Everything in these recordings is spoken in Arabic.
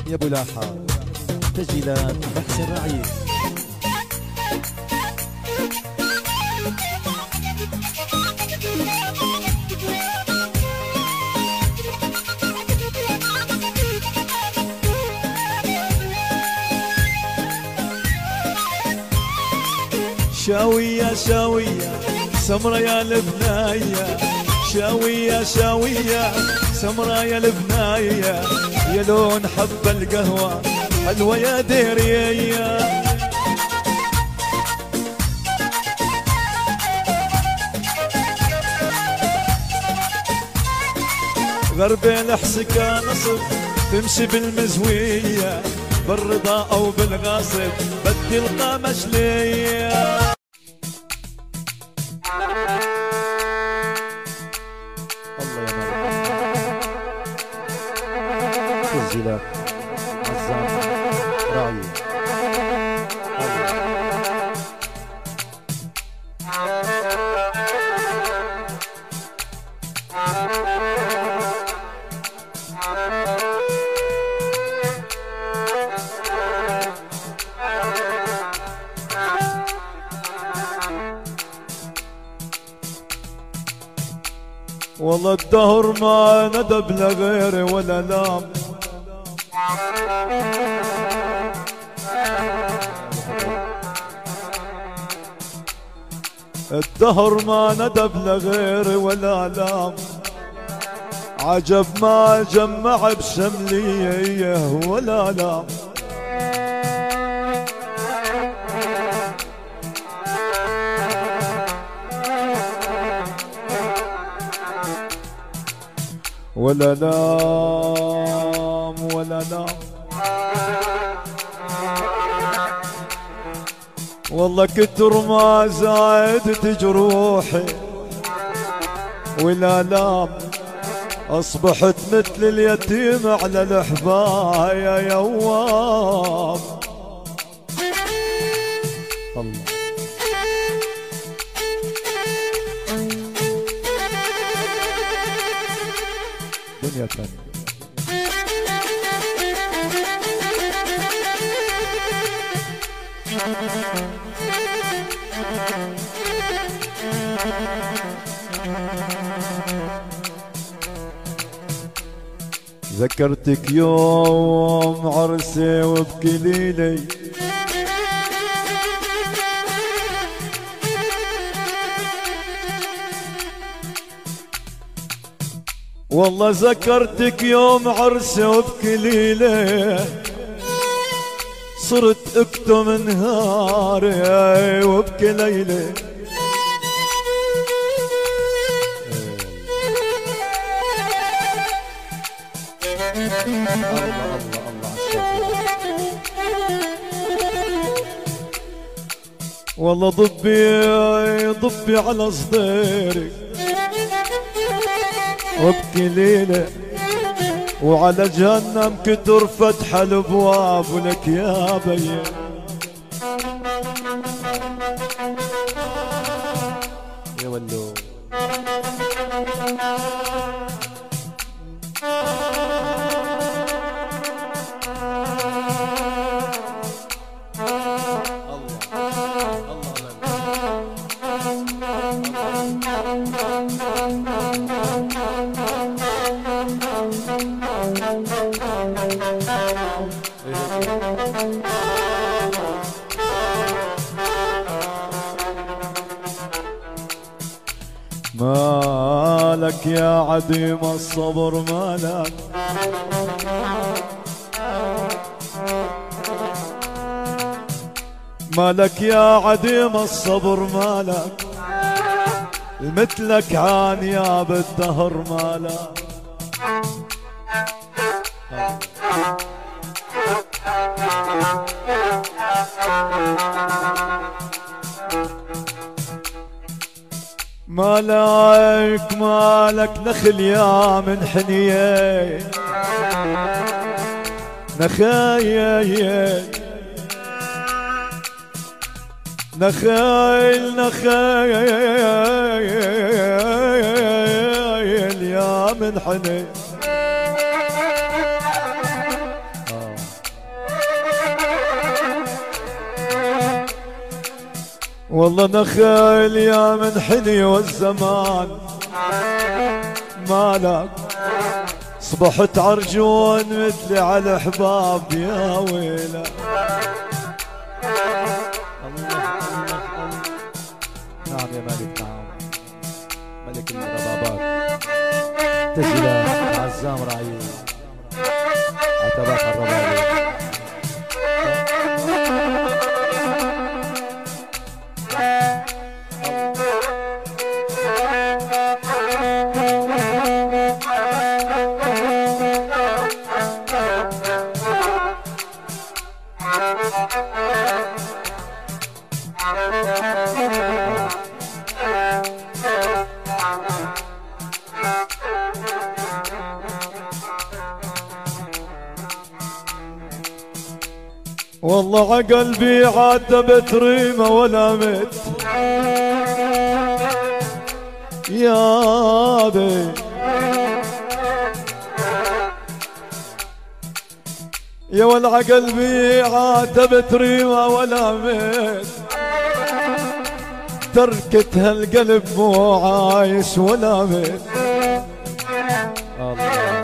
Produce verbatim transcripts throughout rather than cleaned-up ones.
يا ابو لاحة تسجيلات بحث الرعي. شاوية شاوية سمرة يا البناية، شاوية شاوية سمرة يا البناية، يا لون حب القهوة حلوة يا ديرية. غربي الحسكة نصب تمشي بالمزوية، بالرضا او بالغاصب بدي القامش ليا. الله يا مرحبا تسجيلات عزام راعي. والله الدهر ما ندب لغيري ولا لام، الدهر ما ندب لغيري ولا لام، عجب ما جمع بشمليه ولا لام. ولا لام ولا لام، والله كتر ما زايدت جروحي ولا لام، اصبحت مثل اليتيم على الحبايا يوام. الله دنيا ثانية. ذكرتك يوم عرسي وابكي ليلي، والله ذكرتك يوم عرسي وابكي ليلي، صرت اكتم نهاري وابكي ليلي. الله الله الله والله ضبي ضبي على صديرك وابكي ليلة، وعلى جهنم كتر فتح الابواب ولك يا بي. يا ولو مالك يا عديم الصبر مالك، مالك يا عديم الصبر مالك، مثلك عانيا بالدهر مالك. مالك مالك نخل يا من حنيه نخايل نخايل نخايل يا من حنيه. والله نخيل يا من حلي والزمان مالك صبحت عرجون مثلي على الاحباب يا ويلة. نعم يا ملك، نعم ملك الربابات. تسجيلات عزام رعيل عتبات الربابي. والله عقلبي عاتبت ريمة ولا مت يا بي يا ولع قلبي عاتبت ريمة ولا مت تركت هالقلب مو عايش ولا مت. الله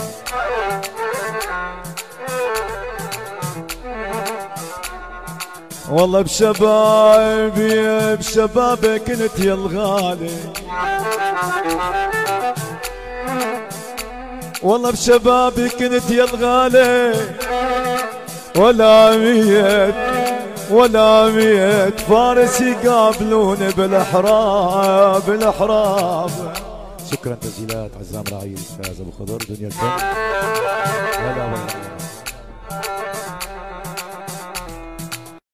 والله بشبابي بشبابي كنت يا الغالي والله بشبابي كنت يا الغالي ولا ميت ولا ميت فارس يقابلوني بالاحراب بالاحراب. شكرا. تسجيلات عزام رعيل فاز ابو خضر دنيا الفن.